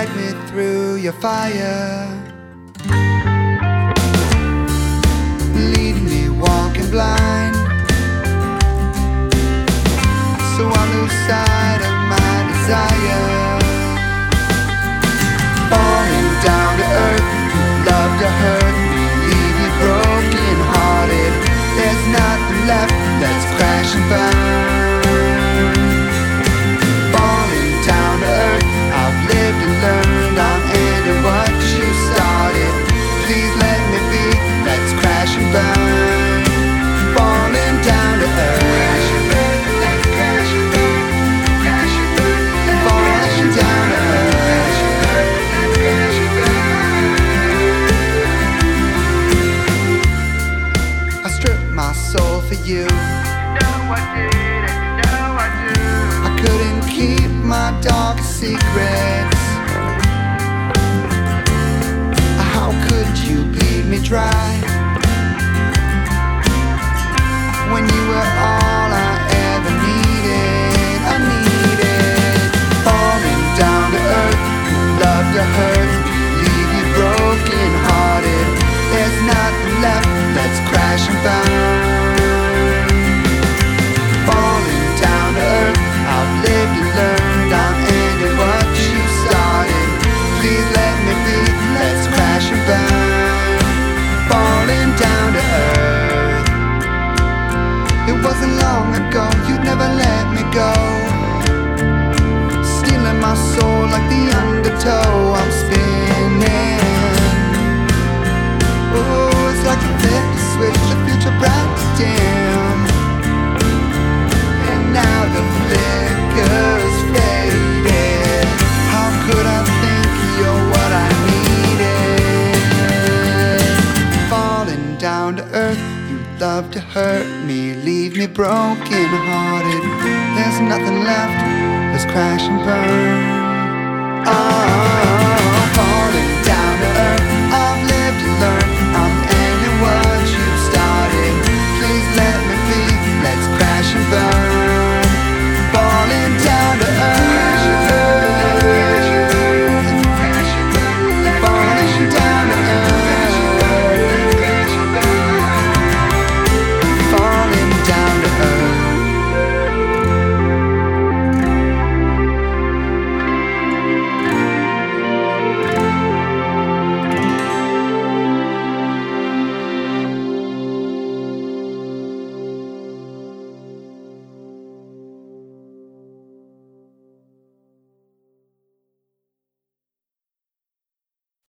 guide me through your fire, lead me walking blind, so I lose sight of my desire. Falling down to earth, you love to hurt me, leave me broken hearted. There's nothing left, let's crash and burn. Falling down to earth, I've lived and learned, I'm ending what you started. Please let me be, let's crash and burn. Falling down to earth, crash and burn, let's crash and burn, crash and burn, falling down to earth, crash and burn, let's crash and burn. I stripped my soul for you. I couldn't keep my darkest secrets. How could you bleed me dry when you were all I ever needed? I needed. Falling down to earth, you love to hurt, leave you broken hearted. There's nothing left, let's crash and burn. Falling down to earth, I've lived and learned, I'm ending what you started. Please let me be, let's crash and burn. Falling down to earth. It wasn't long ago, you'd never let me go, stealing my soul like the undertow. I'm spinning. Oh, it's like a flip the switch, the future bright to dim, and now the flicker's faded. How could I think you're what I needed? Falling down to earth, you love to hurt me, leave me broken hearted. There's nothing left, let's crash and burn.